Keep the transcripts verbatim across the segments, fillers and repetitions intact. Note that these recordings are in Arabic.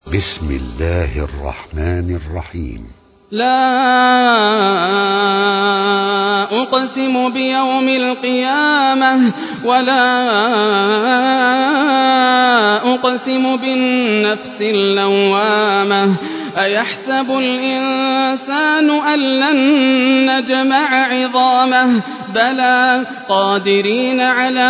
بسم الله الرحمن الرحيم. لا أقسم بيوم القيامة ولا أقسم بالنفس اللوامة أيحسب الإنسان أن لن نجمع عظامه بلى قادرين على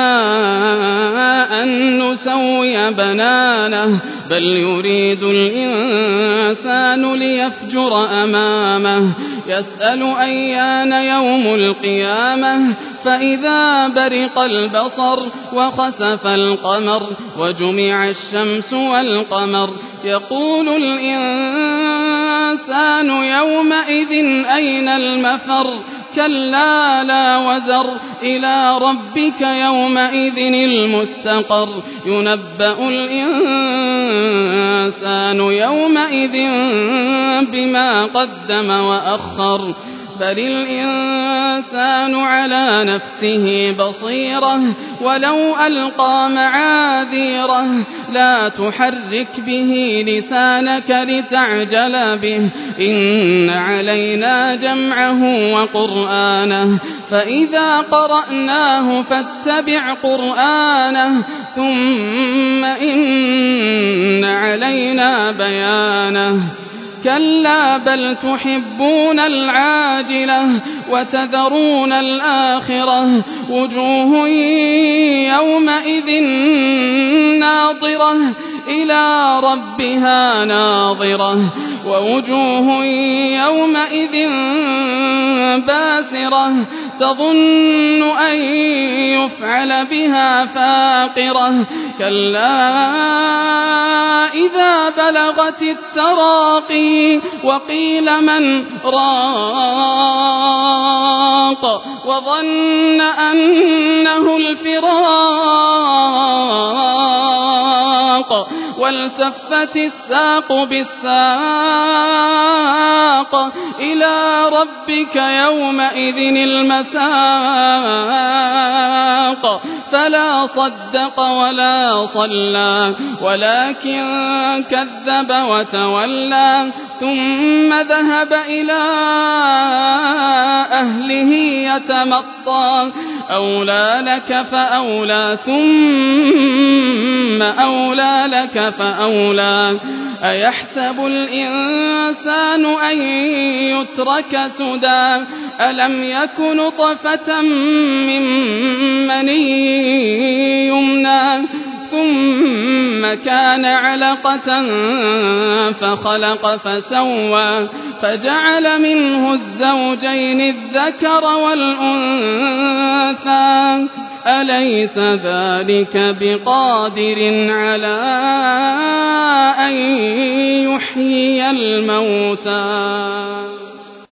أن نسوي بنانه بل يريد الإنسان ليفجر أمامه يسأل أيان يوم القيامة فإذا برق البصر وخسف القمر وجمع الشمس والقمر يقول الإنسان يومئذ أين المفر كلا لا وزر إلى ربك يومئذ المستقر ينبأ الإنسان يومئذ بما قدم وأخر بل الإنسان على نفسه بصيرة ولو ألقى معاذيره لا تحرك به لسانك لتعجل به إن علينا جمعه وقرآنه فإذا قرأناه فاتبع قرآنه ثم إن علينا بيانه كلا بل تحبون العاجلة وتذرون الآخرة وجوه يومئذ ناظرة إلى ربها ناظرة ووجوه يومئذ باسرة تظن أن يفعل بها فاقرة كلا إذا بلغت التراقي وقيل من راق وظن أنه الفراق والتفت الساق بالساق إلى ربك يومئذ المساق فلا صدق ولا صلى ولكن كذب وتولى ثم ذهب إلى أهله يتمطى أولى لك فأولى ثم أولى لك فأولى أيحسب الإنسان أن يترك سدى ألم يك نطفة من مني يمنى ثم كان علقة فخلق فسوى فجعل منه الزوجين الذكر والأنثى أليس ذلك بقادر على أن يحيي الموتى